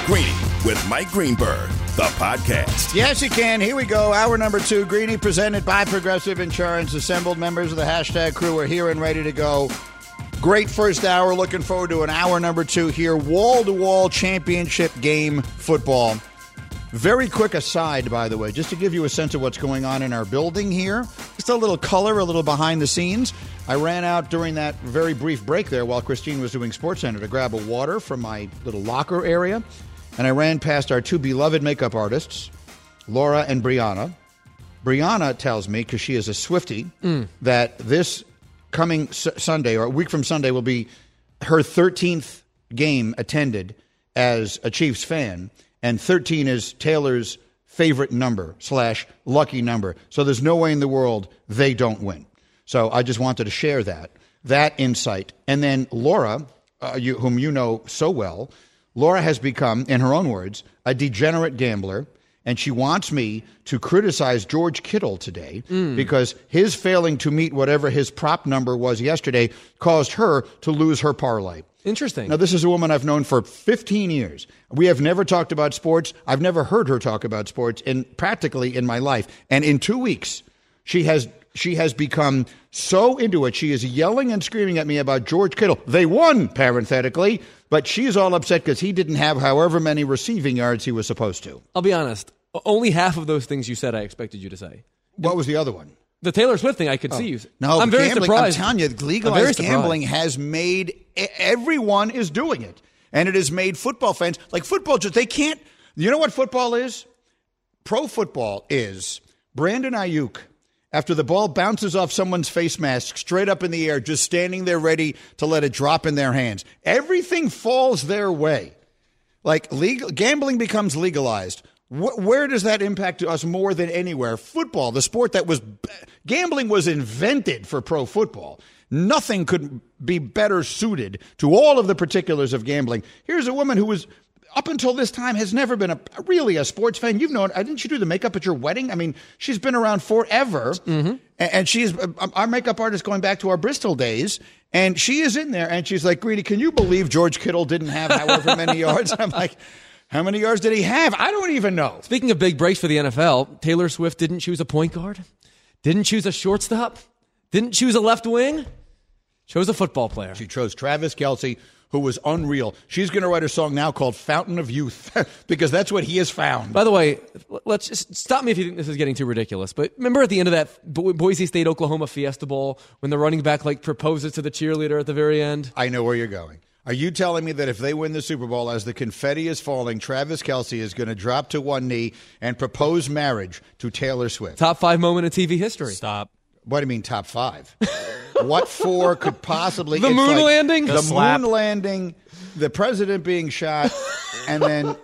Greeny with Mike Greenberg, the podcast. Yes, you can. Here we go. Hour number 2, Greeny, presented by Progressive Insurance. Assembled members of the hashtag crew are here and ready to go. Great first hour. Looking forward to an hour number 2 here. Wall-to-wall championship game football. Very quick aside, by the way, just to give you a sense of what's going on in our building here. Just a little color, a little behind the scenes. I ran out during that very brief break there while Christine was doing SportsCenter to grab a water from my little locker area. And I ran past our 2 beloved makeup artists, Laura and Brianna. Brianna tells me, because she is a Swiftie, that this coming Sunday, or a week from Sunday, will be her 13th game attended as a Chiefs fan. And 13 is Taylor's favorite number / lucky number. So there's no way in the world they don't win. So I just wanted to share that insight. And then Laura, whom you know so well, Laura has become, in her own words, a degenerate gambler, and she wants me to criticize George Kittle today because his failing to meet whatever his prop number was yesterday caused her to lose her parlay. Interesting. Now, this is a woman I've known for 15 years. We have never talked about sports. I've never heard her talk about sports practically in my life. And in 2 weeks, she has become so into it. She is yelling and screaming at me about George Kittle. They won, parenthetically, but she's all upset because he didn't have however many receiving yards he was supposed to. I'll be honest. Only half of those things you said I expected you to say. What was the other one? The Taylor Swift thing I could see you. No, I'm very surprised. I'm telling you, legalized gambling has made everyone is doing it. And it has made football fans, like football, they can't. You know what football is? Pro football is Brandon Ayuk, after the ball bounces off someone's face mask straight up in the air, just standing there ready to let it drop in their hands. Everything falls their way. Like gambling becomes legalized. Where does that impact us more than anywhere? Football, the sport gambling was invented for pro football. Nothing could be better suited to all of the particulars of gambling. Here's a woman who was, up until this time, has never been really a sports fan. You've known, didn't you do the makeup at your wedding? I mean, she's been around forever. Mm-hmm. And she's our makeup artist going back to our Bristol days. And she is in there and she's like, Greeny, can you believe George Kittle didn't have however many yards? I'm like, how many yards did he have? I don't even know. Speaking of big breaks for the NFL, Taylor Swift didn't choose a point guard, didn't choose a shortstop, didn't choose a left wing, chose a football player. She chose Travis Kelce, who was unreal. She's going to write a song now called Fountain of Youth because that's what he has found. By the way, let's just stop me if you think this is getting too ridiculous. But remember at the end of that Boise State Oklahoma Fiesta Bowl when the running back proposes to the cheerleader at the very end? I know where you're going. Are you telling me that if they win the Super Bowl, as the confetti is falling, Travis Kelce is going to drop to one knee and propose marriage to Taylor Swift? Top 5 moment in TV history. Stop. What do you mean top 5? What 4 could possibly? The moon landing, the moon landing, the president being shot, and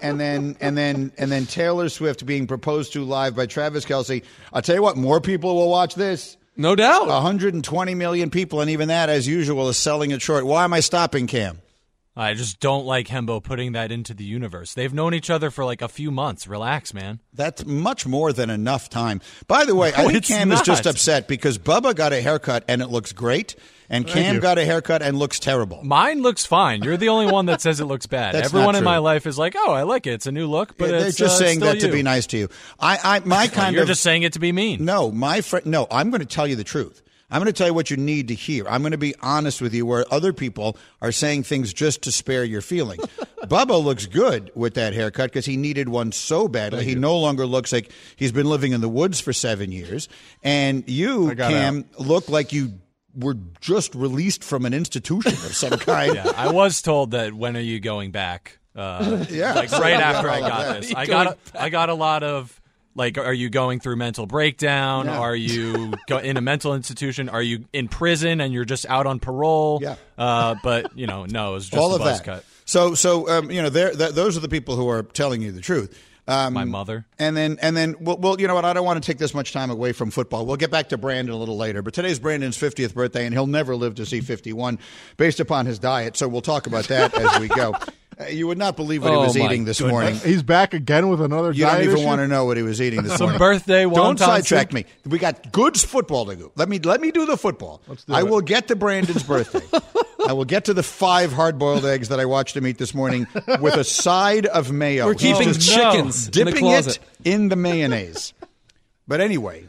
then Taylor Swift being proposed to live by Travis Kelce. I'll tell you what, more people will watch this. No doubt. 120 million people, and even that, as usual, is selling it short. Why am I stopping, Cam? I just don't like Hembo putting that into the universe. They've known each other for a few months. Relax, man. That's much more than enough time. By the way, I think Cam is just upset because Bubba got a haircut and it looks great, and Cam got a haircut and looks terrible. Mine looks fine. You're the only one that says it looks bad. Everyone in my life is like, oh, I like it. It's a new look, but they're just saying that you. to be nice to you. You're just saying it to be mean. No, my friend. No, I'm going to tell you the truth. I'm going to tell you what you need to hear. I'm going to be honest with you where other people are saying things just to spare your feelings. Bubba looks good with that haircut because he needed one so badly. He no longer looks like he's been living in the woods for 7 years. And you, Cam, look like you were just released from an institution of some kind. Yeah, I was told that when are you going back? Right after I got this. I got a lot of... are you going through mental breakdown? Yeah. Are you in a mental institution? Are you in prison and you're just out on parole? Yeah. But, no, it was just all a buzz that. cut. So those are the people who are telling you the truth. My mother. And then, well, you know what? I don't want to take this much time away from football. We'll get back to Brandon a little later. But today's Brandon's 50th birthday, and he'll never live to see 51 based upon his diet. So we'll talk about that as we go. You would not believe what he was eating this morning. He's back again with another You diet don't even issue? want to know what he was eating this morning. Some birthday wonton Don't sidetrack soup? me. We got good football to go. Let me do the football. Let's do I it. will get to Brandon's birthday. I will get to the 5 hard-boiled eggs that I watched him eat this morning with a side of mayo. We're keeping chickens in the dipping closet. it in the mayonnaise. But anyway,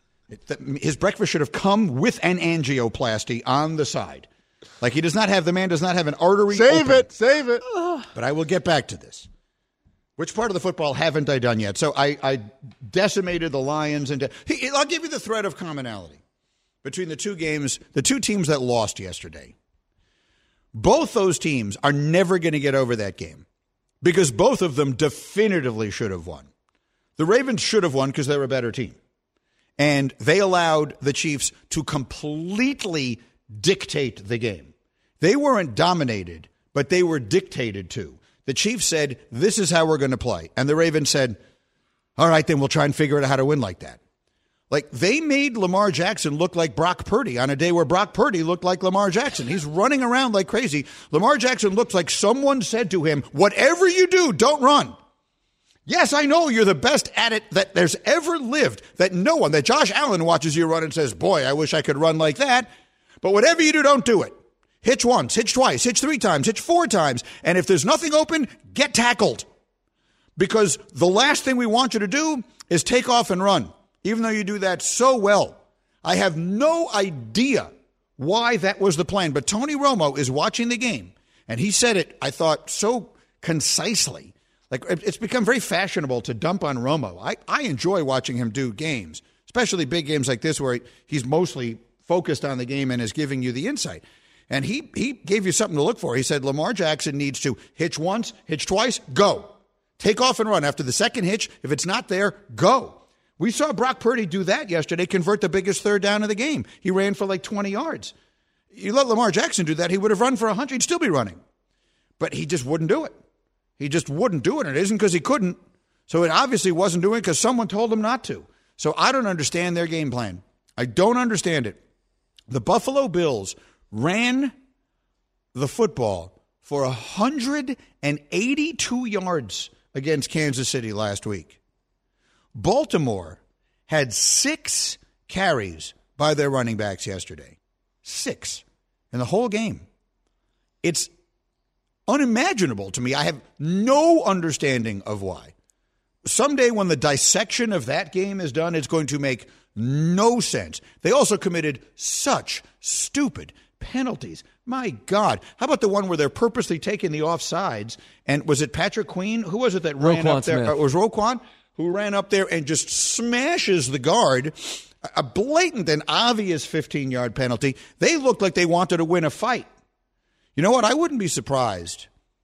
his breakfast should have come with an angioplasty on the side. Like the man does not have an artery. Save it. But I will get back to this. Which part of the football haven't I done yet? So I decimated the Lions. I'll give you the thread of commonality between the two games, the two teams that lost yesterday. Both those teams are never going to get over that game because both of them definitively should have won. The Ravens should have won because they're a better team. And they allowed the Chiefs to completely dictate the game. They weren't dominated, but they were dictated to. The Chiefs said, this is how we're going to play. And the Ravens said, all right, then we'll try and figure out how to win like that. Like, they made Lamar Jackson look like Brock Purdy on a day where Brock Purdy looked like Lamar Jackson. He's running around like crazy. Lamar Jackson looks like someone said to him, whatever you do, don't run. Yes, I know you're the best at it that there's ever lived, that Josh Allen watches you run and says, boy, I wish I could run like that. But whatever you do, don't do it. Hitch once, hitch twice, hitch 3 times, hitch 4 times. And if there's nothing open, get tackled. Because the last thing we want you to do is take off and run, even though you do that so well. I have no idea why that was the plan. But Tony Romo is watching the game, and he said it, I thought, so concisely. Like, it's become very fashionable to dump on Romo. I enjoy watching him do games, especially big games like this where he's mostly focused on the game and is giving you the insight. And he gave you something to look for. He said Lamar Jackson needs to hitch once, hitch twice, go. Take off and run. After the second hitch, if it's not there, go. We saw Brock Purdy do that yesterday, convert the biggest third down of the game. He ran for like 20 yards. You let Lamar Jackson do that, he would have run for 100. He'd still be running. But he just wouldn't do it. He just wouldn't do it. And it isn't because he couldn't. So it obviously wasn't doing it because someone told him not to. So I don't understand their game plan. I don't understand it. The Buffalo Bills ran the football for 182 yards against Kansas City last week. Baltimore had 6 carries by their running backs yesterday. 6 in the whole game. It's unimaginable to me. I have no understanding of why. Someday when the dissection of that game is done, it's going to make no sense. They also committed such stupid penalties. My God. How about the one where they're purposely taking the offsides? And was it Patrick Queen? Who was it that ran up there? It was Roquan who ran up there and just smashes the guard. A blatant and obvious 15-yard penalty. They looked like they wanted to win a fight. You know what? I wouldn't be surprised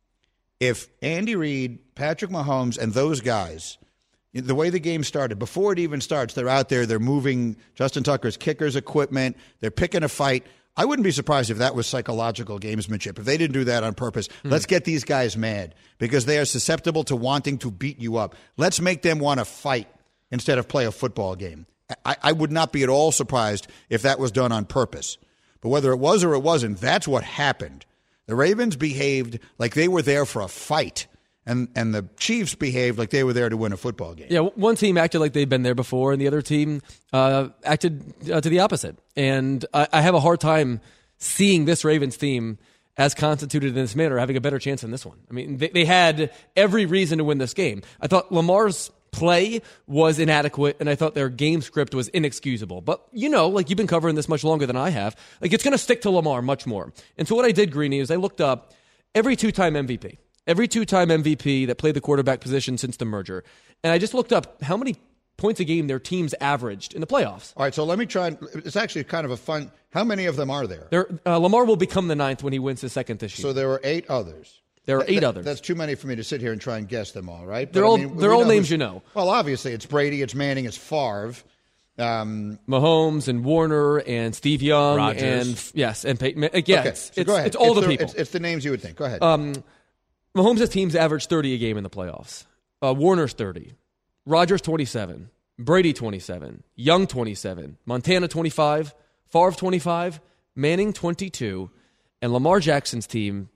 if Andy Reid, Patrick Mahomes, and those guys, the way the game started, before it even starts, they're out there, they're moving Justin Tucker's kickers equipment, they're picking a fight. I wouldn't be surprised if that was psychological gamesmanship. If they didn't do that on purpose, let's get these guys mad because they are susceptible to wanting to beat you up. Let's make them want to fight instead of play a football game. I would not be at all surprised if that was done on purpose. But whether it was or it wasn't, that's what happened. The Ravens behaved like they were there for a fight, and the Chiefs behaved like they were there to win a football game. Yeah, one team acted like they'd been there before, and the other team acted to the opposite. And I have a hard time seeing this Ravens team as constituted in this manner having a better chance than this one. I mean, they had every reason to win this game. I thought Lamar's play was inadequate, and I thought their game script was inexcusable. But, like you've been covering this much longer than I have, like it's going to stick to Lamar much more. And so what I did, Greeny, is I looked up every 2-time MVP. Every 2-time MVP that played the quarterback position since the merger. And I just looked up how many points a game their teams averaged in the playoffs. All right, so let me try. It's actually kind of a fun. How many of them are there? Lamar will become the 9th when he wins his second this year. So there were 8 others. There are 8 others. That's too many for me to sit here and try and guess them all, right? They're all names you know. Well, obviously, it's Brady, it's Manning, it's Favre. Mahomes and Warner and Steve Young. Rodgers. And Peyton. Go ahead. It's all the people. It's the names you would think. Go ahead. Mahomes' teams average 30 a game in the playoffs. Warner's 30. Rodgers 27. Brady 27. Young 27. Montana 25. Favre 25. Manning 22. And Lamar Jackson's team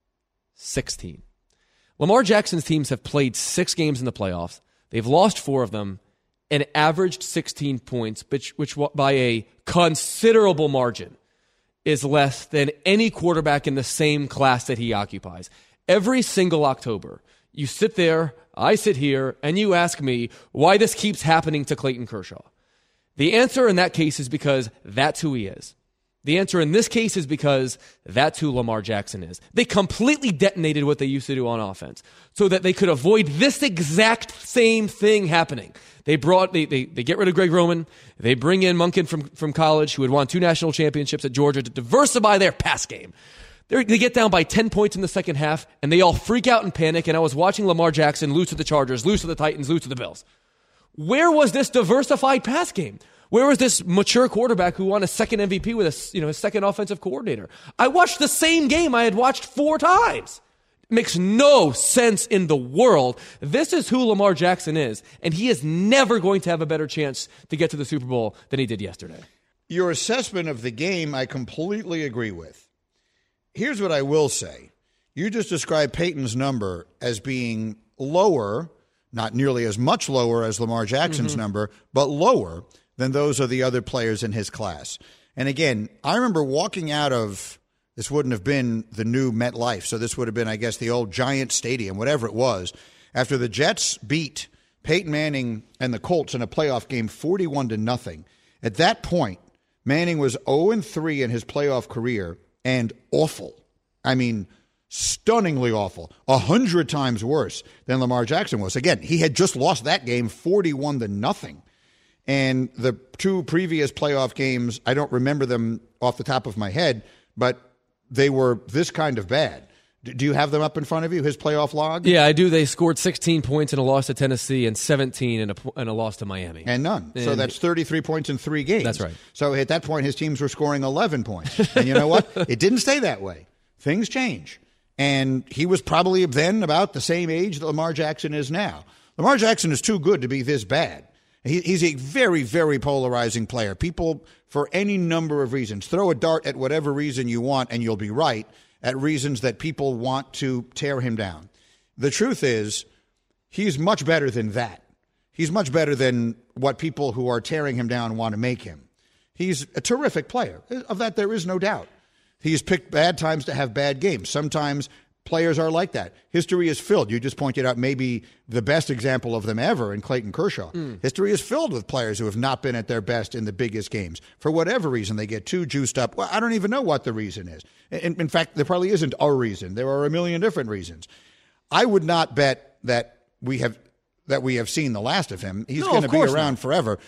16. Lamar Jackson's teams have played 6 games in the playoffs. They've lost 4 of them and averaged 16 points, which by a considerable margin. is less than any quarterback in the same class that he occupies. Every single October, you sit there, I sit here, and you ask me why this keeps happening to Clayton Kershaw. The answer in that case is because that's who he is. The answer in this case is because that's who Lamar Jackson is. They completely detonated what they used to do on offense so that they could avoid this exact same thing happening. They get rid of Greg Roman. They bring in Monken from college, who had won 2 national championships at Georgia, to diversify their pass game. They get down by 10 points in the second half, and they all freak out and panic, and I was watching Lamar Jackson lose to the Chargers, lose to the Titans, lose to the Bills. Where was this diversified pass game? Where was this mature quarterback who won a second MVP with his second offensive coordinator? I watched the same game I had watched 4 times. It makes no sense in the world. This is who Lamar Jackson is, and he is never going to have a better chance to get to the Super Bowl than he did yesterday. Your assessment of the game, I completely agree with. Here's what I will say. You just described Peyton's number as being lower, not nearly as much lower as Lamar Jackson's number, but lower than those of the other players in his class. And again, I remember walking out of, this wouldn't have been the new MetLife, so this would have been, I guess, the old Giant Stadium, whatever it was, after the Jets beat Peyton Manning and the Colts in a playoff game 41-0. At that point, Manning was 0-3 in his playoff career and awful. I mean, stunningly awful. 100 times worse than Lamar Jackson was. Again, he had just lost that game 41-0. And the 2 previous playoff games, I don't remember them off the top of my head, but they were this kind of bad. Do you have them up in front of you, his playoff log? Yeah, I do. They scored 16 points in a loss to Tennessee and 17 in a loss to Miami. And none. So that's 33 points in 3 games. That's right. So at that point, his teams were scoring 11 points. And you know what? It didn't stay that way. Things change. And he was probably then about the same age that Lamar Jackson is now. Lamar Jackson is too good to be this bad. He's a very, very polarizing player. People, for any number of reasons, throw a dart at whatever reason you want, and you'll be right, at reasons that people want to tear him down. The truth is, he's much better than that. He's much better than what people who are tearing him down want to make him. He's a terrific player. Of that, there is no doubt. He's picked bad times to have bad games. Sometimes players are like that. History is filled. You just pointed out maybe the best example of them ever in Clayton Kershaw. History is filled with players who have not been at their best in the biggest games. For whatever reason, they get too juiced up. Well, I don't even know what the reason is. In fact, there probably isn't a reason. There are a million different reasons. I would not bet that we have seen the last of him. He's going to be around forever.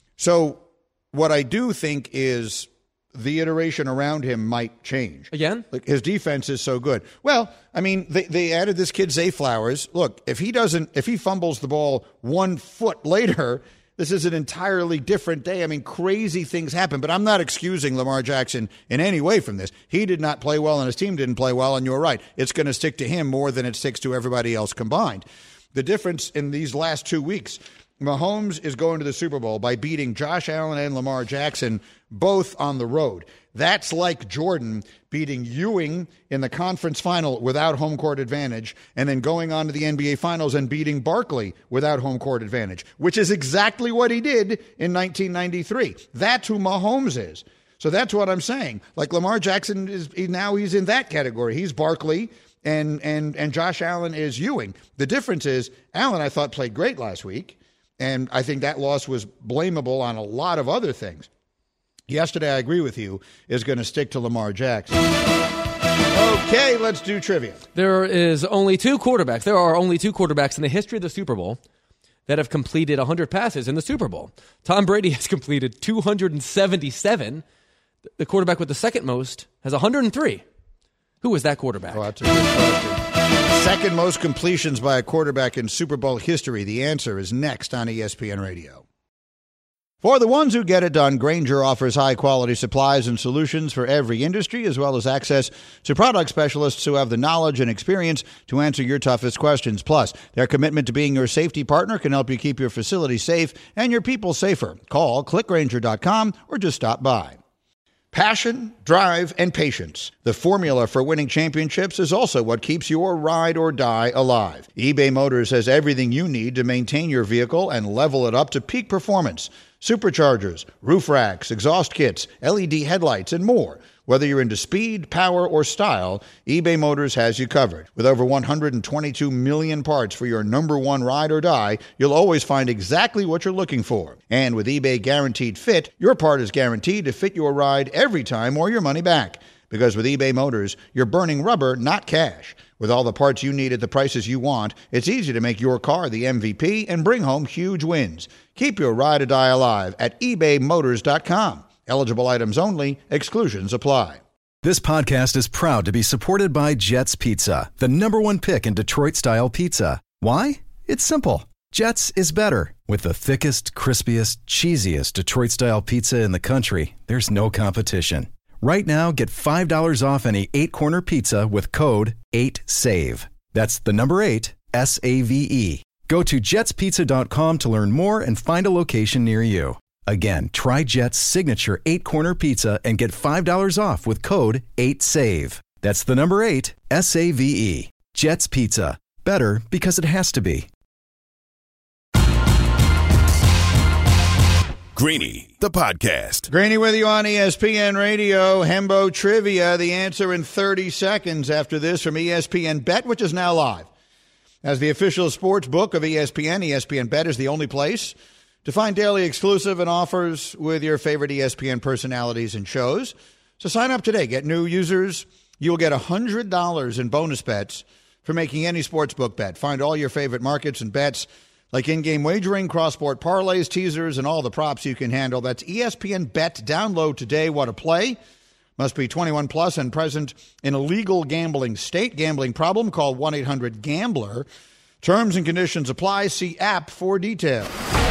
So what I do think is the iteration around him might change. Again? Like, his defense is so good. Well, I mean, they added this kid Zay Flowers. Look, if he fumbles the ball 1 foot later, this is an entirely different day. I mean, crazy things happen, but I'm not excusing Lamar Jackson in any way from this. He did not play well and his team didn't play well, and you're right. It's going to stick to him more than it sticks to everybody else combined. The difference in these last 2 weeks, Mahomes is going to the Super Bowl by beating Josh Allen and Lamar Jackson both on the road. That's like Jordan beating Ewing in the conference final without home court advantage and then going on to the NBA Finals and beating Barkley without home court advantage, which is exactly what he did in 1993. That's who Mahomes is. So that's what I'm saying. Like, Lamar Jackson he's in that category. He's Barkley and Josh Allen is Ewing. The difference is Allen, I thought, played great last week. And I think that loss was blamable on a lot of other things. Yesterday, I agree with you, is going to stick to Lamar Jackson. Okay, let's do trivia. There are only 2 quarterbacks in the history of the Super Bowl that have completed 100 passes in the Super Bowl. Tom Brady has completed 277. The quarterback with the second most has 103. Who was that quarterback? Oh, that's a good question. Second most completions by a quarterback in Super Bowl history. The answer is next on ESPN Radio. For the ones who get it done, Grainger offers high-quality supplies and solutions for every industry, as well as access to product specialists who have the knowledge and experience to answer your toughest questions. Plus, their commitment to being your safety partner can help you keep your facility safe and your people safer. Call clickgrainger.com or just stop by. Passion, drive, and patience. The formula for winning championships is also what keeps your ride or die alive. eBay Motors has everything you need to maintain your vehicle and level it up to peak performance. Superchargers, roof racks, exhaust kits, LED headlights, and more. Whether you're into speed, power, or style, eBay Motors has you covered. With over 122 million parts for your number one ride or die, you'll always find exactly what you're looking for. And with eBay Guaranteed Fit, your part is guaranteed to fit your ride every time or your money back. Because with eBay Motors, you're burning rubber, not cash. With all the parts you need at the prices you want, it's easy to make your car the MVP and bring home huge wins. Keep your ride or die alive at ebaymotors.com. Eligible items only. Exclusions apply. This podcast is proud to be supported by Jets Pizza, the #1 pick in Detroit-style pizza. Why? It's simple. Jets is better. With the thickest, crispiest, cheesiest Detroit-style pizza in the country, there's no competition. Right now, get $5 off any 8-corner pizza with code 8SAVE. That's the number 8, SAVE. Go to jetspizza.com to learn more and find a location near you. Again, try Jet's signature 8-corner pizza and get $5 off with code 8SAVE. That's the number 8, SAVE. Jet's Pizza. Better because it has to be. Greeny, the podcast. Greeny with you on ESPN Radio. Hembo Trivia. The answer in 30 seconds after this from ESPN Bet, which is now live. As the official sports book of ESPN, ESPN Bet is the only place to find daily exclusive and offers with your favorite ESPN personalities and shows. So sign up today. Get new users. You'll get $100 in bonus bets for making any sportsbook bet. Find all your favorite markets and bets like in-game wagering, cross-sport parlays, teasers, and all the props you can handle. That's ESPN Bet. Download today. What a play. Must be 21 plus and present in a legal gambling state. Gambling problem? Call 1-800-GAMBLER. Terms and conditions apply. See app for details.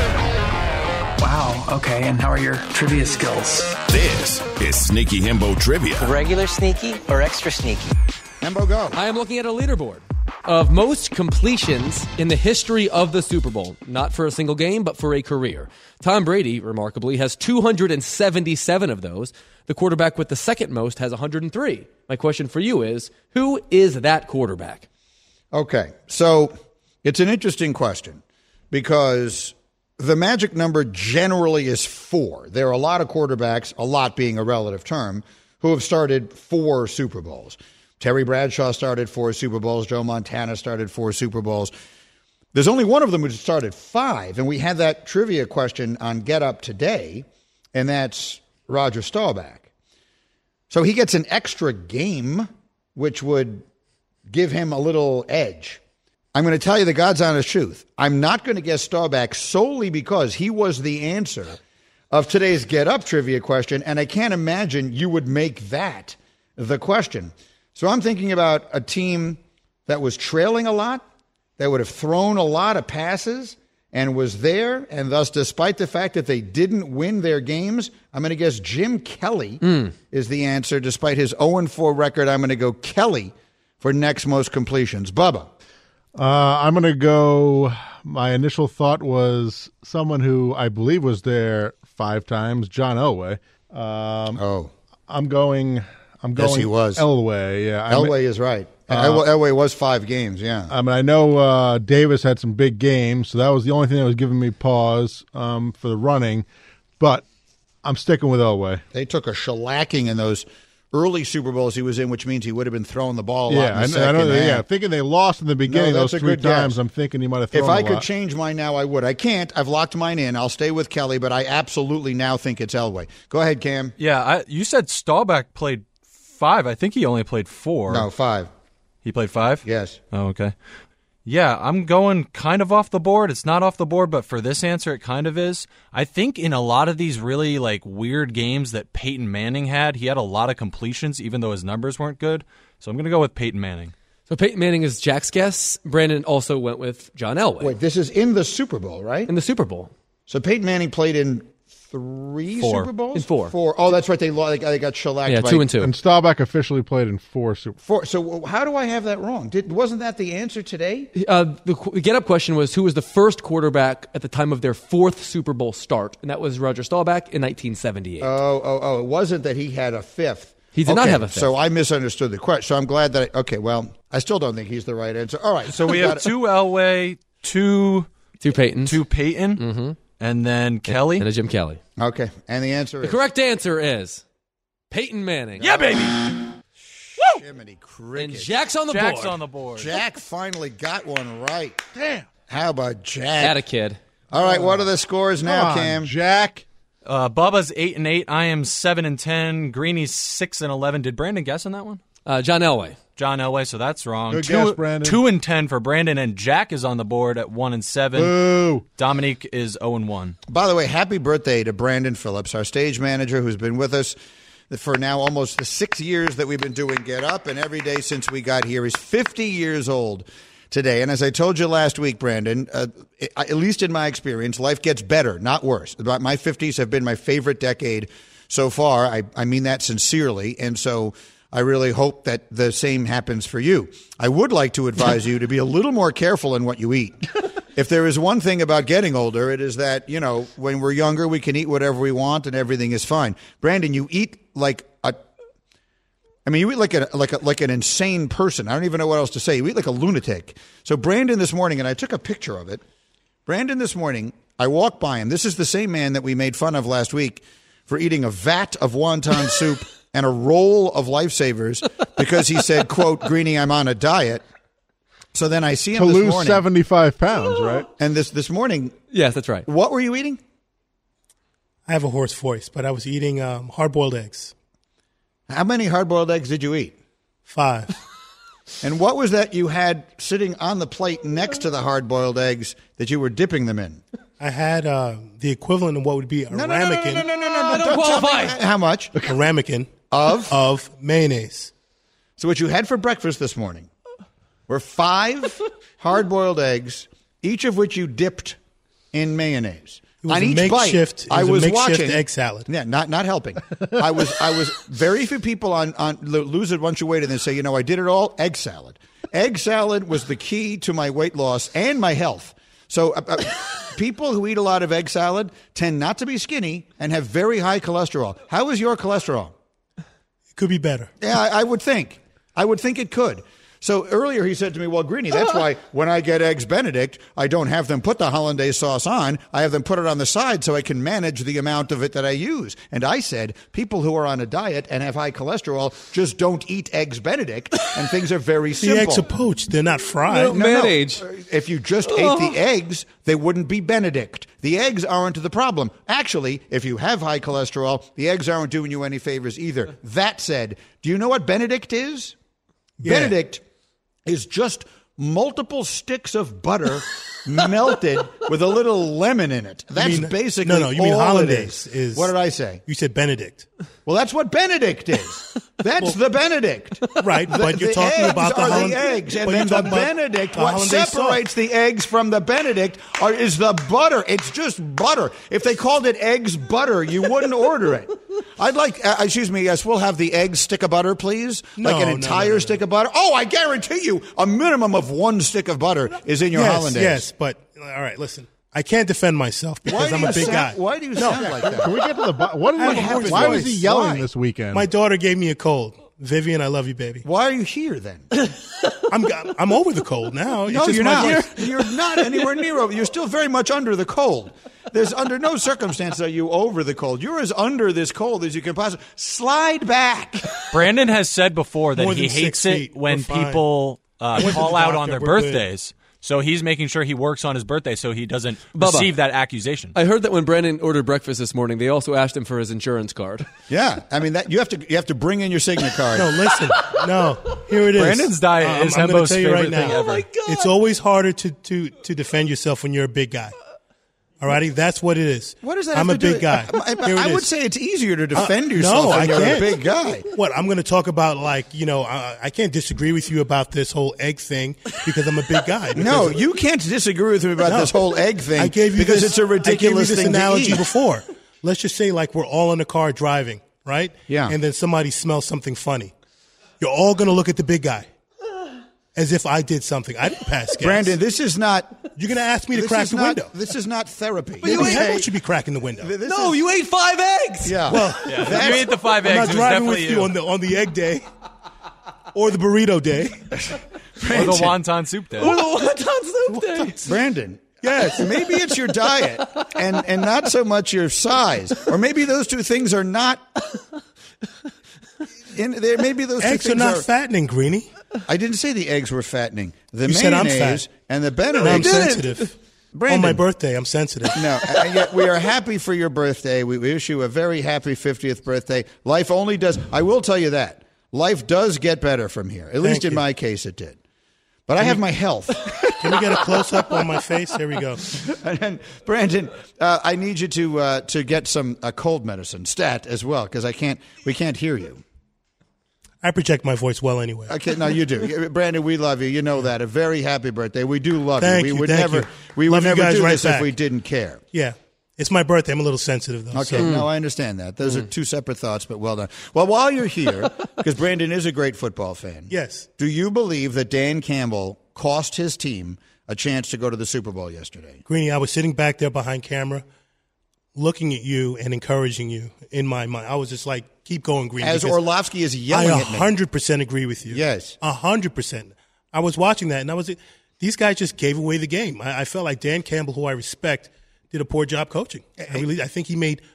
Wow, okay, and how are your trivia skills? This is Sneaky Hembo Trivia. Regular sneaky or extra sneaky? Hembo, go. I am looking at a leaderboard of most completions in the history of the Super Bowl. Not for a single game, but for a career. Tom Brady, remarkably, has 277 of those. The quarterback with the second most has 103. My question for you is, who is that quarterback? Okay, so it's an interesting question because the magic number generally is 4. There are a lot of quarterbacks, a lot being a relative term, who have started 4 Super Bowls. Terry Bradshaw started 4 Super Bowls. Joe Montana started 4 Super Bowls. There's only one of them who started 5, and we had that trivia question on Get Up today, and that's Roger Staubach. So he gets an extra game, which would give him a little edge. I'm going to tell you the God's honest truth. I'm not going to guess Staubach solely because he was the answer of today's Get Up trivia question, and I can't imagine you would make that the question. So I'm thinking about a team that was trailing a lot, that would have thrown a lot of passes, and was there, and thus, despite the fact that they didn't win their games, I'm going to guess Jim Kelly is the answer. Despite his 0-4 record, I'm going to go Kelly for next most completions. Bubba. I'm going to go, my initial thought was someone who I believe was there 5 times, John Elway. I'm going Yes, he was. Elway, yeah. Elway is right. Elway was 5 games, yeah. I mean, I know Davis had some big games, so that was the only thing that was giving me pause for the running, but I'm sticking with Elway. They took a shellacking in those early Super Bowls he was in, which means he would have been throwing the ball a lot in the second half. Yeah, thinking they lost in the beginning those 3 times, I'm thinking he might have thrown a lot. If I could change mine now, I would. I can't. I've locked mine in. I'll stay with Kelly, but I absolutely now think it's Elway. Go ahead, Cam. Yeah, you said Staubach played 5. I think he only played 4. No, 5. He played 5? Yes. Oh, okay. Yeah, I'm going kind of off the board. It's not off the board, but for this answer, it kind of is. I think in a lot of these really weird games that Peyton Manning had, he had a lot of completions, even though his numbers weren't good. So I'm going to go with Peyton Manning. So Peyton Manning is Jack's guess. Brandon also went with John Elway. Wait, this is in the Super Bowl, right? In the Super Bowl. So Peyton Manning played in 3 Super Bowls? In 4. 4. Oh, that's right. They got shellacked. Yeah, 2 and 2. And Staubach officially played in 4 Super Bowls. 4. So how do I have that wrong? Wasn't that the answer today? The get-up question was, who was the first quarterback at the time of their 4th Super Bowl start? And that was Roger Staubach in 1978. Oh, it wasn't that he had a 5th. He did not have a 5th. So I misunderstood the question. So I'm glad that I still don't think he's the right answer. All right. So we have 2 Elway, 2 Peyton. 2 Peyton, and then Kelly. And a Jim Kelly. Okay. And the answer is? The correct answer is Peyton Manning. Yeah, baby. Jiminy cricket. And Jack's on the Jack's board. on the board. Jack finally got one right. Damn. How about Jack? Had a kid. All right, what are the scores now, Come on, Cam? Jack. Bubba's 8-8. I am 7-10. Greeny's 6-11. Did Brandon guess on that one? John Elway. John Elway, so that's wrong. Good guess, Brandon. 2-10 for Brandon, and Jack is on the board at 1-7. Boo. Dominique is 0-1. By the way, happy birthday to Brandon Phillips, our stage manager who's been with us for now almost the 6 years that we've been doing Get Up, and every day since we got here. He's 50 years old today. And as I told you last week, Brandon, at least in my experience, life gets better, not worse. My 50s have been my favorite decade so far. I mean that sincerely. And so I really hope that the same happens for you. I would like to advise you to be a little more careful in what you eat. If there is one thing about getting older, it is that, when we're younger, we can eat whatever we want and everything is fine. Brandon, you eat like you eat like an insane person. I don't even know what else to say. You eat like a lunatic. So Brandon this morning, and I took a picture of it. Brandon this morning, I walked by him. This is the same man that we made fun of last week for eating a vat of wonton soup and a roll of Lifesavers because he said, quote, Greeny, I'm on a diet. So then I see him To this lose morning. 75 pounds, right? And this morning, Yes, that's right. what were you eating? I have a hoarse voice, but I was eating hard-boiled eggs. How many hard-boiled eggs did you eat? 5. And what was that you had sitting on the plate next to the hard-boiled eggs that you were dipping them in? I had the equivalent of what would be a ramekin. I don't qualify. How much? A ramekin Of mayonnaise. So what you had for breakfast this morning were 5 hard-boiled eggs, each of which you dipped in mayonnaise. It was On a each makeshift- bite, it was a makeshift watching egg salad. Yeah, not helping. I was very few people on lose a bunch of weight and then say, I did it all. Egg salad. Egg salad was the key to my weight loss and my health. So people who eat a lot of egg salad tend not to be skinny and have very high cholesterol. How is your cholesterol? It could be better. Yeah, I would think. I would think it could. So earlier he said to me, well, Greeny, that's why when I get Eggs Benedict, I don't have them put the hollandaise sauce on. I have them put it on the side so I can manage the amount of it that I use. And I said, people who are on a diet and have high cholesterol just don't eat Eggs Benedict, and things are very simple. The eggs are poached. They're not fried. Mayonnaise. If you just ate the eggs, they wouldn't be Benedict. The eggs aren't the problem. Actually, if you have high cholesterol, the eggs aren't doing you any favors either. That said, do you know what Benedict is? Yeah. Benedict is just multiple sticks of butter melted with a little lemon in it. That's basically No, you mean all hollandaise it is. is. What did I say? You said Benedict. Well, that's what Benedict is. That's the Benedict. Right, but you're talking eggs about the are holland- the eggs, and but then you're the talking about Benedict. the What hollandaise separates the eggs from the Benedict is the butter. It's just butter. If they called it eggs butter, you wouldn't order it. I'd like, excuse me, yes, we'll have the egg stick of butter, please. Like an entire stick of butter. Oh, I guarantee you, a minimum of 1 stick of butter is in your hollandaise. Yes, but all right, listen. I can't defend myself because I'm a big guy. Why do you sound like that? Can we get to the why was he yelling this weekend? My daughter gave me a cold. Vivian, I love you, baby. Why are you here then? I'm over the cold now. No, It's just you're my not. voice. You're not anywhere near over. You're still very much under the cold. There's under no circumstance are you over the cold. You're as under this cold as you can possibly. Slide back. Brandon has said before that More he than hates 6 it feet. when We're fine. people Went to call the out doctor. on their We're good. birthdays. So he's making sure he works on his birthday so he doesn't Bubba. receive that accusation. I heard that when Brandon ordered breakfast this morning, they also asked him for his insurance card. Yeah, I mean that you have to bring in your Signet card. No, listen. No, here it is. Brandon's diet is I'm gonna Hembo's tell you favorite right now. thing ever. Oh, my God. It's always harder to defend yourself when you're a big guy. All righty, that's what it is. What does that I'm have a to do big guy. Here it I would is. say it's easier to defend yourself No, when I you're can't. a big guy. What, I'm going to talk about, I can't disagree with you about this whole egg thing because I'm a big guy. No, Because you can't disagree with me about No. this whole egg thing I gave you because this, it's a ridiculous I gave you thing this analogy to eat. before. Let's just say we're all in a car driving, right? Yeah. And then somebody smells something funny. You're all going to look at the big guy as if I did something. I didn't pass gas. Brandon, this is not. You're going to ask me to this crack is the not- window. This is not therapy. Maybe Okay? Hembo should be cracking the window. This No, is- you ate 5 eggs. Yeah. Well, If you ate the 5 I'm eggs, not it was driving with definitely you on the egg day or the burrito day. or the wonton soup day. Brandon. Yes, maybe it's your diet and not so much your size. Or maybe those two things are not maybe those eggs two are things not fattening, Greeny. I didn't say the eggs were fattening. The You said I'm mayonnaise fat. and the Benedict. I'm sensitive. Brandon. On my birthday, I'm sensitive. No, yet we are happy for your birthday. We wish you a very happy 50th birthday. Life only does. I will tell you that. Life does get better from here. At least in my case, it did. But I have my health. Can we get a close-up on my face? Here we go. And Brandon, I need you to get some cold medicine, stat as well, because we can't hear you. I project my voice well anyway. Okay, no, you do, Brandon. We love you. You know that. A very happy birthday. We do love you. Thank you. We would thank never. you. We would Love you never guys do right this if back. we didn't care. Yeah. It's my birthday. I'm a little sensitive, though. Okay, so. no, I understand that. Those are two separate thoughts, but well done. Well, while you're here, because Brandon is a great football fan. Yes. Do you believe that Dan Campbell cost his team a chance to go to the Super Bowl yesterday? Greeny, I was sitting back there behind camera, looking at you and encouraging you in my mind. I was just like, keep going, Greeny. As Orlovsky is yelling at me. I 100% agree with you. Yes. 100%. I was watching that, and these guys just gave away the game. I felt like Dan Campbell, who I respect, did a poor job coaching. I think he made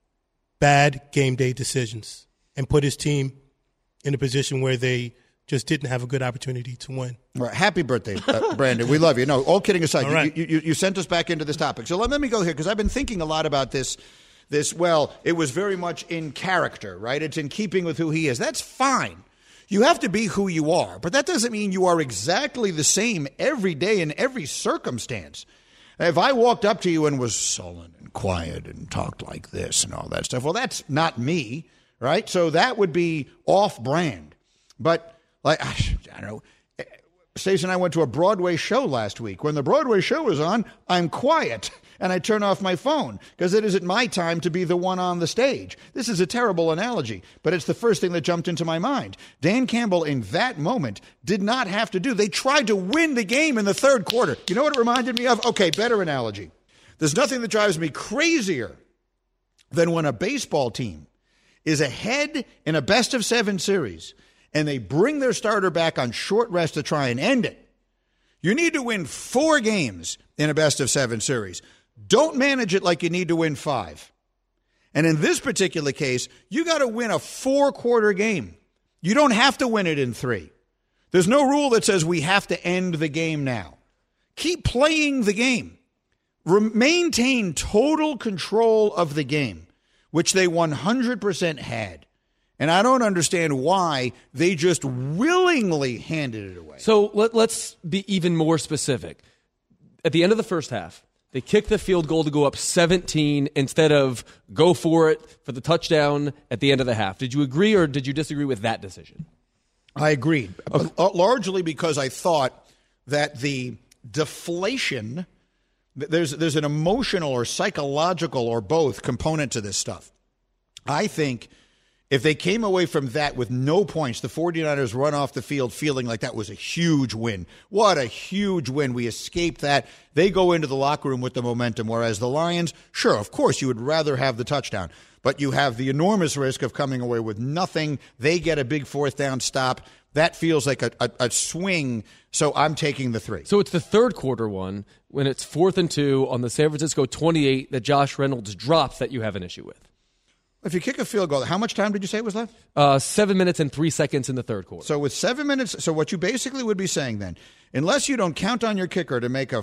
bad game day decisions and put his team in a position where they just didn't have a good opportunity to win. All right. Happy birthday, Brandon. We love you. No, all kidding aside, All right. you sent us back into this topic. So let me go here because I've been thinking a lot about this. Well, it was very much in character, right? It's in keeping with who he is. That's fine. You have to be who you are, but that doesn't mean you are exactly the same every day in every circumstance. If I walked up to you and was sullen and quiet and talked like this and all that stuff, well, that's not me, right? So that would be off-brand. But, like, I don't know, Stacey and I went to a Broadway show last week. When the Broadway show was on, I'm quiet and I turn off my phone because it isn't my time to be the one on the stage. This is a terrible analogy, but it's the first thing that jumped into my mind. Dan Campbell, in that moment, did not have to do. They tried to win the game in the third quarter. You know what it reminded me of? Okay, better analogy. There's nothing that drives me crazier than when a baseball team is ahead in a best-of-7 series and they bring their starter back on short rest to try and end it. You need to win 4 games in a best-of-7 series. Don't manage it like you need to win 5. And in this particular case, you got to win a 4-quarter game. You don't have to win it in 3. There's no rule that says we have to end the game now. Keep playing the game. Maintain total control of the game, which they 100% had. And I don't understand why they just willingly handed it away. So let's be even more specific. At the end of the first half, they kicked the field goal to go up 17 instead of go for it for the touchdown at the end of the half. Did you agree or did you disagree with that decision? I agreed, largely because I thought that the deflation, there's an emotional or psychological or both component to this stuff. I think if they came away from that with no points, the 49ers run off the field feeling like that was a huge win. What a huge win. We escaped that. They go into the locker room with the momentum, whereas the Lions, sure, of course, you would rather have the touchdown, but you have the enormous risk of coming away with nothing. They get a big 4th down stop. That feels like a swing, so I'm taking the 3. So it's the third quarter one, when it's 4th and 2 on the San Francisco 28 that Josh Reynolds drops that you have an issue with. If you kick a field goal, how much time did you say was left? 7 minutes and 3 seconds in the third quarter. So with 7 minutes, so what you basically would be saying then, unless you don't count on your kicker to make a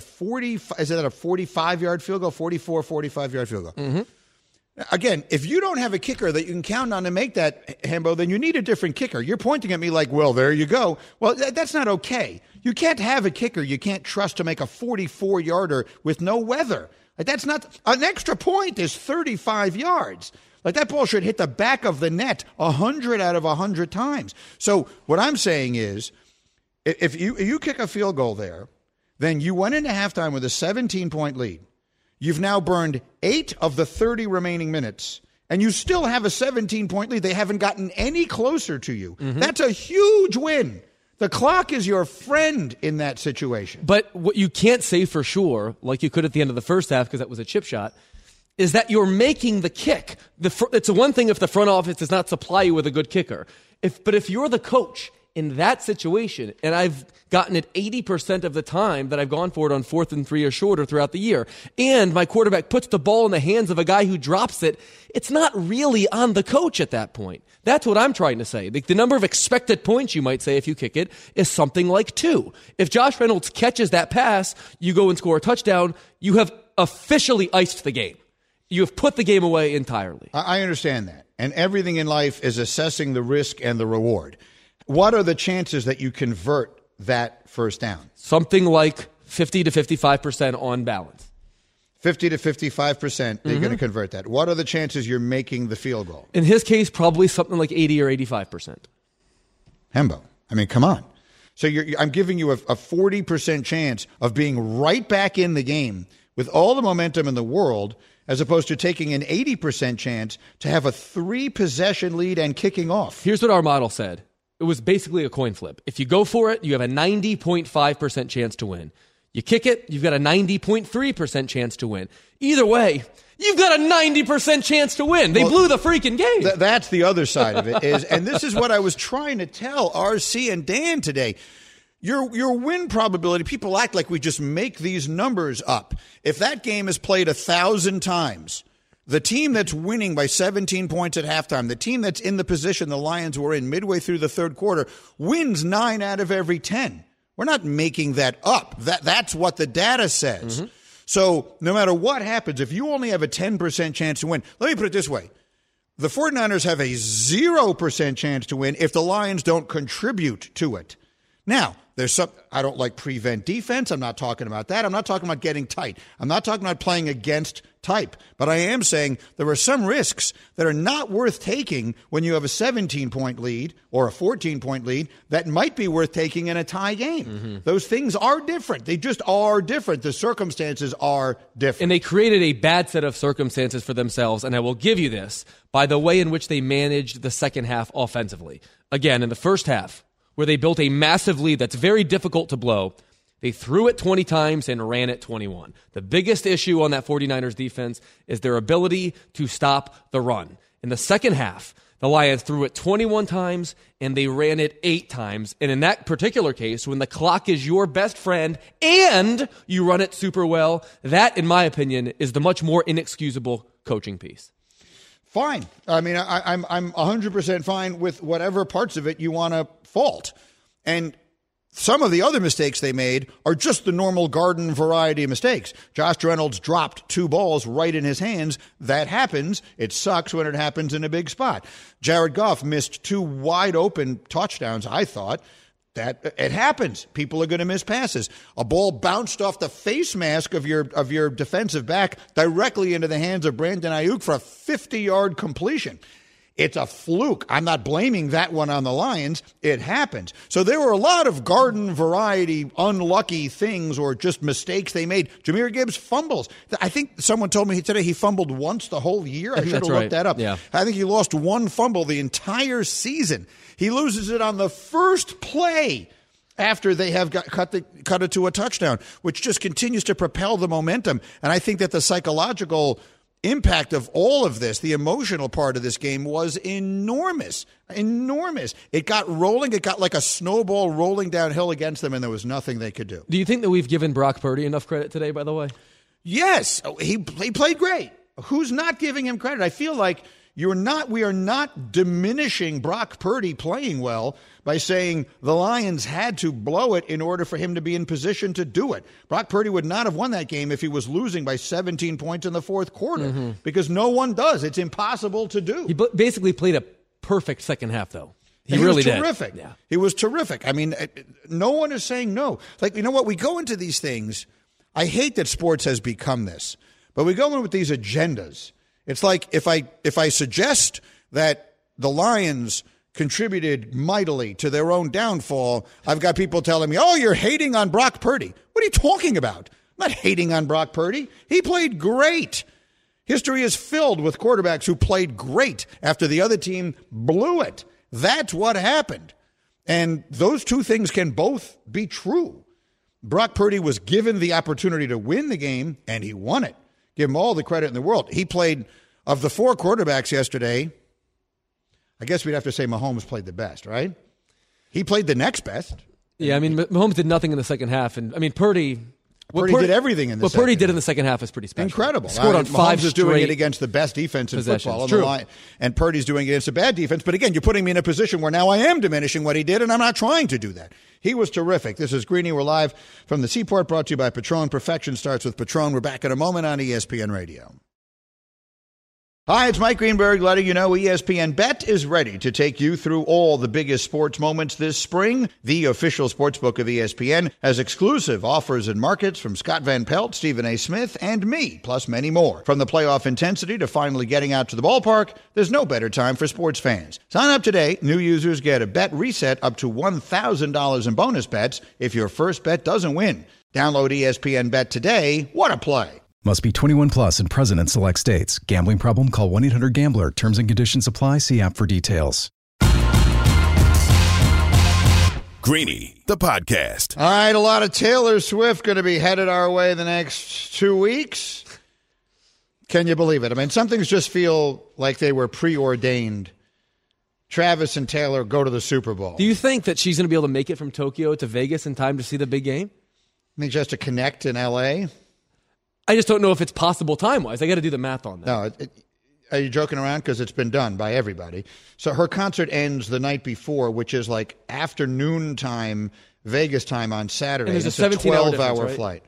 45-yard field goal, 44, 45-yard field goal. Mm-hmm. Again, if you don't have a kicker that you can count on to make that, Hambo, then you need a different kicker. You're pointing at me like, well, there you go. Well, that's not okay. You can't have a kicker you can't trust to make a 44-yarder with no weather. Like, that's not – an extra point is 35 yards. Like, that ball should hit the back of the net 100 out of 100 times. So what I'm saying is, if you kick a field goal there, then you went into halftime with a 17-point lead. You've now burned 8 of the 30 remaining minutes, and you still have a 17-point lead. They haven't gotten any closer to you. Mm-hmm. That's a huge win. The clock is your friend in that situation. But what you can't say for sure, like you could at the end of the first half because that was a chip shot, is that you're making the kick. It's one thing if the front office does not supply you with a good kicker. But if you're the coach in that situation, and I've gotten it 80% of the time that I've gone for it on 4th and 3 or shorter throughout the year, and my quarterback puts the ball in the hands of a guy who drops it, it's not really on the coach at that point. That's what I'm trying to say. The number of expected points, you might say, if you kick it, is something like 2. If Josh Reynolds catches that pass, you go and score a touchdown, you have officially iced the game. You have put the game away entirely. I understand that. And everything in life is assessing the risk and the reward. What are the chances that you convert that first down? Something like 50 to 55% on balance. 50 to 55%, you're going to convert that. What are the chances you're making the field goal? In his case, probably something like 80 or 85%. Hembo, I mean, come on. So I'm giving you a 40% chance of being right back in the game with all the momentum in the world, as opposed to taking an 80% chance to have a 3-possession lead and kicking off. Here's what our model said. It was basically a coin flip. If you go for it, you have a 90.5% chance to win. You kick it, you've got a 90.3% chance to win. Either way, you've got a 90% chance to win. They blew the freaking game. That's the other side of it. And this is what I was trying to tell RC and Dan today. Your win probability, people act like we just make these numbers up. If that game is played 1,000 times, the team that's winning by 17 points at halftime, the team that's in the position the Lions were in midway through the third quarter, wins 9 out of every 10. We're not making that up. That's what the data says. Mm-hmm. So no matter what happens, if you only have a 10% chance to win, let me put it this way. The 49ers have a 0% chance to win if the Lions don't contribute to it. Now, I don't like prevent defense. I'm not talking about that. I'm not talking about getting tight. I'm not talking about playing against type. But I am saying there are some risks that are not worth taking when you have a 17-point lead or a 14-point lead that might be worth taking in a tie game. Mm-hmm. Those things are different. They just are different. The circumstances are different. And they created a bad set of circumstances for themselves, and I will give you this, by the way in which they managed the second half offensively. Again, in the first half, where they built a massive lead that's very difficult to blow, they threw it 20 times and ran it 21. The biggest issue on that 49ers defense is their ability to stop the run. In the second half, the Lions threw it 21 times and they ran it 8 times. And in that particular case, when the clock is your best friend and you run it super well, that, in my opinion, is the much more inexcusable coaching piece. Fine. I mean, I'm 100% fine with whatever parts of it you want to fault. And some of the other mistakes they made are just the normal garden variety of mistakes. Josh Reynolds dropped 2 balls right in his hands. That happens. It sucks when it happens in a big spot. Jared Goff missed 2 wide open touchdowns, I thought. That it happens. People are going to miss passes. A ball bounced off the face mask of your defensive back directly into the hands of Brandon Ayuk for a 50-yard completion. It's a fluke. I'm not blaming that one on the Lions. It happens. So there were a lot of garden variety unlucky things or just mistakes they made. Jahmyr Gibbs fumbles. I think someone told me today he fumbled once the whole year. I should have looked that up. Yeah. I think he lost 1 fumble the entire season. He loses it on the first play after they have cut it to a touchdown, which just continues to propel the momentum. And I think that the psychological impact of all of this, the emotional part of this game, was enormous. Enormous. It got rolling. It got like a snowball rolling downhill against them, and there was nothing they could do. Do you think that we've given Brock Purdy enough credit today, by the way? Yes. He played great. Who's not giving him credit? I feel like we are not diminishing Brock Purdy playing well by saying the Lions had to blow it in order for him to be in position to do it. Brock Purdy would not have won that game if he was losing by 17 points in the fourth quarter, because no one does. It's impossible to do. He basically played a perfect second half, though. He really was terrific. did. Yeah. He was terrific. I mean, no one is saying no. Like, you know what? We go into these things. I hate that sports has become this, but we go in with these agendas. It's like if I suggest that the Lions contributed mightily to their own downfall, I've got people telling me, oh, you're hating on Brock Purdy. What are you talking about? I'm not hating on Brock Purdy. He played great. History is filled with quarterbacks who played great after the other team blew it. That's what happened. And those two things can both be true. Brock Purdy was given the opportunity to win the game, and he won it. Give him all the credit in the world. He played, of the 4 quarterbacks yesterday, I guess we'd have to say Mahomes played the best, right? He played the next best. Yeah, I mean, Mahomes did nothing in the second half. And I mean, Purdy did everything in the second half. What Purdy did in the second half is pretty special. Incredible. Scored on five Mahomes is doing straight it against the best defense in football on True. the line, and Purdy's doing it against a bad defense. But again, you're putting me in a position where now I am diminishing what he did, and I'm not trying to do that. He was terrific. This is Greeny. We're live from the Seaport, brought to you by Patron. Perfection starts with Patron. We're back in a moment on ESPN Radio. Hi, it's Mike Greenberg letting you know ESPN Bet is ready to take you through all the biggest sports moments this spring. The official sportsbook of ESPN has exclusive offers and markets from Scott Van Pelt, Stephen A. Smith, and me, plus many more. From the playoff intensity to finally getting out to the ballpark, there's no better time for sports fans. Sign up today. New users get a bet reset up to $1,000 in bonus bets if your first bet doesn't win. Download ESPN Bet today. What a play. Must be 21 plus and present in select states. Gambling problem? Call 1-800-GAMBLER. Terms and conditions apply. See app for details. Greeny, the podcast. All right, a lot of Taylor Swift going to be headed our way the next 2 weeks. Can you believe it? I mean, some things just feel like they were preordained. Travis and Taylor go to the Super Bowl. Do you think that she's going to be able to make it from Tokyo to Vegas in time to see the big game? I mean, just to connect in L.A.? I just don't know if it's possible time-wise. I got to do the math on that. No, are you joking around? Because it's been done by everybody. So her concert ends the night before, which is like afternoon time, Vegas time on Saturday. And there's a 12-hour right? flight.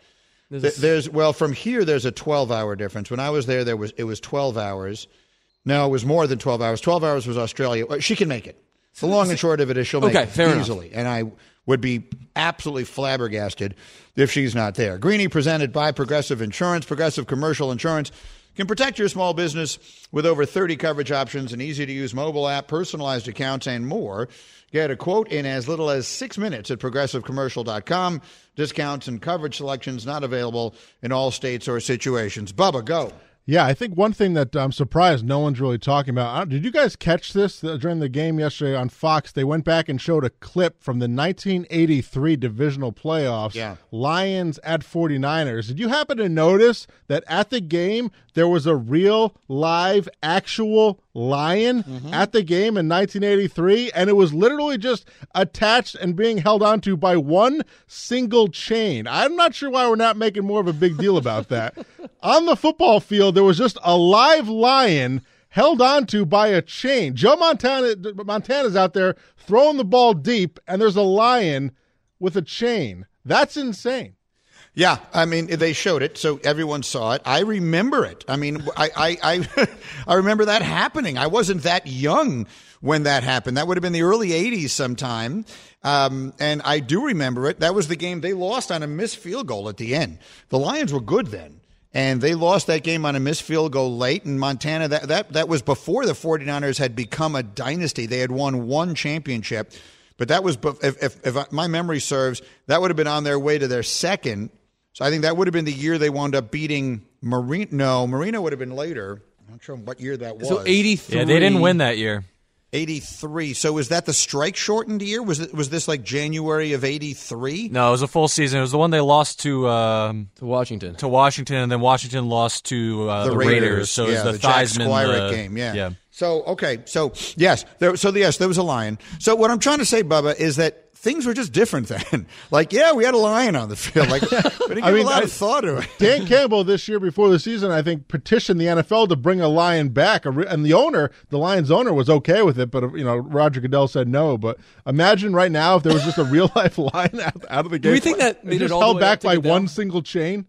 From here, there's a 12-hour difference. When I was there, it was 12 hours. No, it was more than 12 hours. 12 hours was Australia. She can make it. The long and short of it is she'll make it easily. And I would be absolutely flabbergasted if she's not there. Greeny, presented by Progressive Insurance. Progressive Commercial Insurance can protect your small business with over 30 coverage options, an easy-to-use mobile app, personalized accounts, and more. Get a quote in as little as 6 minutes at ProgressiveCommercial.com. Discounts and coverage selections not available in all states or situations. Bubba, go. Yeah, I think one thing that I'm surprised no one's really talking about. Did you guys catch this during the game yesterday on Fox? They went back and showed a clip from the 1983 divisional playoffs. Yeah. Lions at 49ers. Did you happen to notice that at the game there was a real, live, actual lion at the game in 1983? And it was literally just attached and being held onto by one single chain. I'm not sure why we're not making more of a big deal about that. On the football field, there was just a live lion held onto by a chain. Joe Montana's out there throwing the ball deep, and there's a lion with a chain. That's insane. Yeah, I mean, they showed it, so everyone saw it. I remember it. I mean, I remember that happening. I wasn't that young when that happened. That would have been the early 80s sometime, and I do remember it. That was the game they lost on a missed field goal at the end. The Lions were good then. And they lost that game on a missed field goal late. And Montana, that was before the 49ers had become a dynasty. They had won one championship. But that was, if my memory serves, that would have been on their way to their second. So I think that would have been the year they wound up beating Marino. No, Marino would have been later. I'm not sure what year that was. So 83. Yeah, they didn't win that year. 83. So was that the strike shortened year? Was this like January of 83? No, it was a full season. It was the one they lost to Washington. To Washington, and then Washington lost to the Raiders. So it was the Jack Theismann Squirek game. Yeah. So okay. So yes, there was a lion. So what I'm trying to say, Bubba, is that things were just different then. Like, yeah, we had a lion on the field. Like, we didn't give a lot of thought to it. Dan Campbell this year before the season, I think, petitioned the NFL to bring a lion back. And the Lions owner was okay with it, but, Roger Goodell said no. But imagine right now if there was just a real-life lion out of the game. Do we think that made it all held the way back up to by Goodell? one single chain?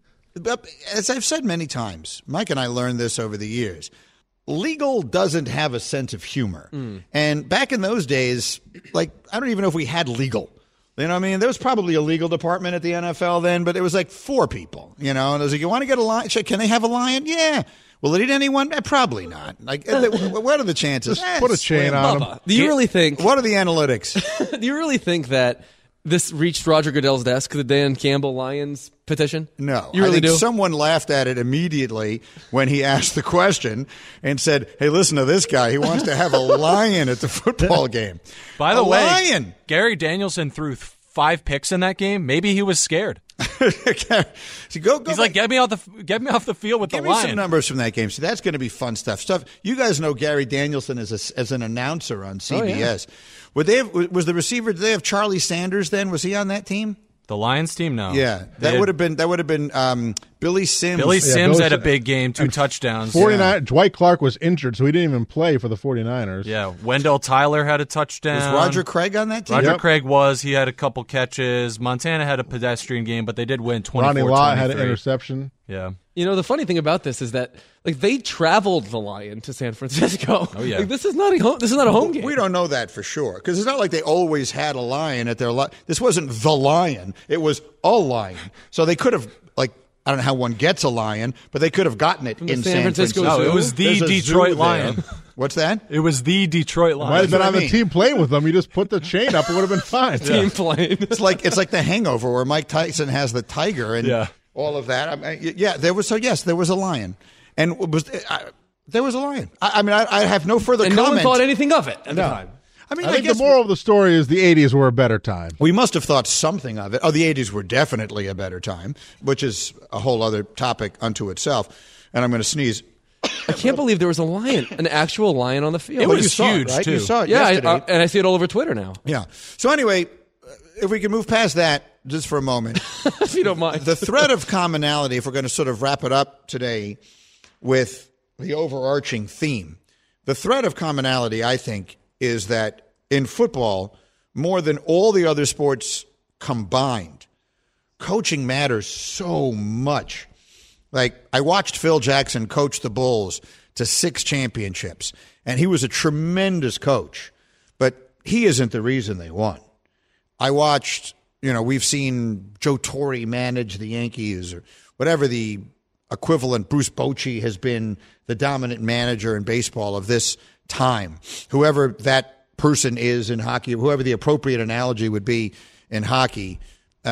As I've said many times, Mike and I learned this over the years. Legal doesn't have a sense of humor. And back in those days, like, I don't even know if we had legal. You know what I mean? There was probably a legal department at the NFL then, but it was like 4 people, and it was like, you want to get a lion? Can they have a lion? Yeah. Will it eat anyone? Probably not. Like, what are the chances? Just put a chain on them. Do you really think? What are the analytics? Do you really think that this reached Roger Goodell's desk, the Dan Campbell Lions petition? No. You really I think do? someone laughed at it immediately when he asked the question and said, hey, listen to this guy. He wants to have a lion at the football game. By the way, lion. Gary Danielson threw 5 picks in that game. Maybe he was scared. So go He's like, get me off the field with Give the me Lion. some numbers from that game. So that's going to be fun stuff. You guys know Gary Danielson as an announcer on CBS. Oh, yeah. Was the receiver? Did they have Charlie Sanders then? Was he on that team? The Lions team, no. Yeah, that would have been Billy Sims. Billy Sims had a big game, 2 touchdowns. 49. Dwight Clark was injured, so he didn't even play for the 49ers. Yeah, Wendell Tyler had a touchdown. Was Roger Craig on that team? Roger Craig was. He had a couple catches. Montana had a pedestrian game, but they did win 24-23. Ronnie Lott had an interception. Yeah. You know, the funny thing about this is that they traveled the Lion to San Francisco. Oh yeah. This is not a home game. We don't know that for sure because it's not like they always had a Lion at their. This wasn't the Lion; it was a Lion. So they could have I don't know how one gets a lion, but they could have gotten it in San Francisco. No, it was the Detroit Lion. What's that? It was the Detroit Lion. Might have been on the team playing with them. You just put the chain up; it would have been fine. Team playing. It's like The Hangover, where Mike Tyson has the tiger and all of that. There was a lion, and there was a lion. I have no further and comment. no one thought anything of it at the time. I think the moral of the story is the 80s were a better time. We must have thought something of it. Oh, the 80s were definitely a better time, which is a whole other topic unto itself. And I'm going to sneeze. I can't believe there was an actual lion on the field. It was it, huge, right? too. You saw it yeah, yesterday. and I see it all over Twitter now. Yeah. So anyway, if we can move past that just for a moment. If you don't mind. The thread of commonality, if we're going to sort of wrap it up today with the overarching theme, the thread of commonality, I think, is that in football, more than all the other sports combined, coaching matters so much. Like, I watched Phil Jackson coach the Bulls to 6 championships, and he was a tremendous coach, but he isn't the reason they won. I watched, we've seen Joe Torre manage the Yankees or whatever the equivalent. Bruce Bochy has been the dominant manager in baseball of this time. Whoever that person is in hockey, whoever the appropriate analogy would be in hockey.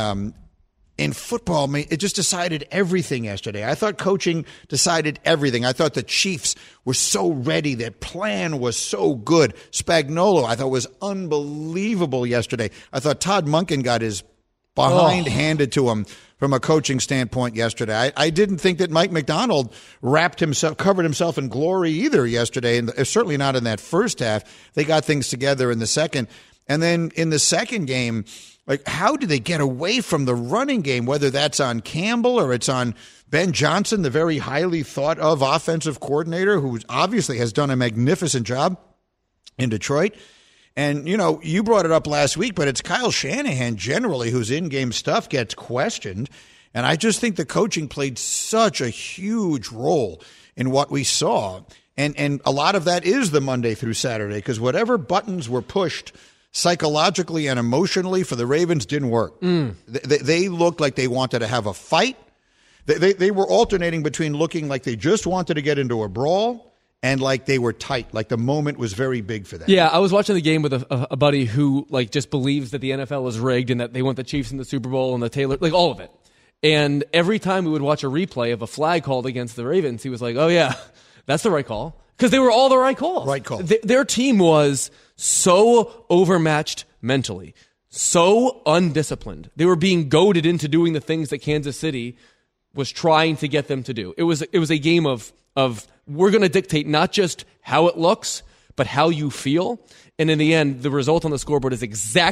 In football, it just decided everything yesterday. I thought coaching decided everything. I thought the Chiefs were so ready. Their plan was so good. Spagnuolo, I thought, was unbelievable yesterday. I thought Todd Monken got his behind handed to him from a coaching standpoint yesterday. I didn't think that Mike Macdonald covered himself in glory either yesterday, and certainly not in that first half. They got things together in the second. And then in the second game, how did they get away from the running game, whether that's on Campbell or it's on Ben Johnson, the very highly thought of offensive coordinator who obviously has done a magnificent job in Detroit. And, you brought it up last week, but it's Kyle Shanahan generally whose in-game stuff gets questioned. And I just think the coaching played such a huge role in what we saw. And a lot of that is the Monday through Saturday, because whatever buttons were pushed psychologically and emotionally for the Ravens didn't work. They looked like they wanted to have a fight. They were alternating between looking like they just wanted to get into a brawl and like they were tight, like the moment was very big for them. Yeah, I was watching the game with a buddy who just believes that the NFL is rigged and that they want the Chiefs in the Super Bowl and the Taylor, all of it. And every time we would watch a replay of a flag called against the Ravens, he was like, "Oh yeah, that's the right call," because they were all the right calls. Right call. Their team was so overmatched mentally, so undisciplined. They were being goaded into doing the things that Kansas City was trying to get them to do. It was a game of we're going to dictate not just how it looks, but how you feel. And in the end, the result on the scoreboard is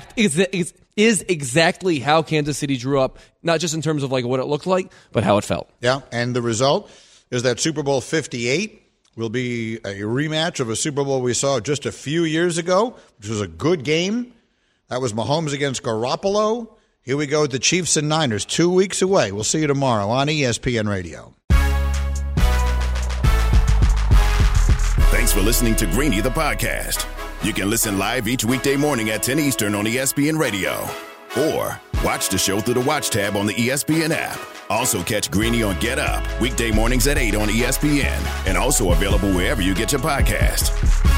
exactly how Kansas City drew up, not just in terms of what it looked like, but how it felt. Yeah, and the result is that Super Bowl 58 will be a rematch of a Super Bowl we saw just a few years ago, which was a good game. That was Mahomes against Garoppolo. Here we go with the Chiefs and Niners, 2 weeks away. We'll see you tomorrow on ESPN Radio. Thanks for listening to Greeny, the podcast. You can listen live each weekday morning at 10 Eastern on ESPN Radio. Or watch the show through the Watch tab on the ESPN app. Also catch Greeny on Get Up, weekday mornings at 8 on ESPN. And also available wherever you get your podcast.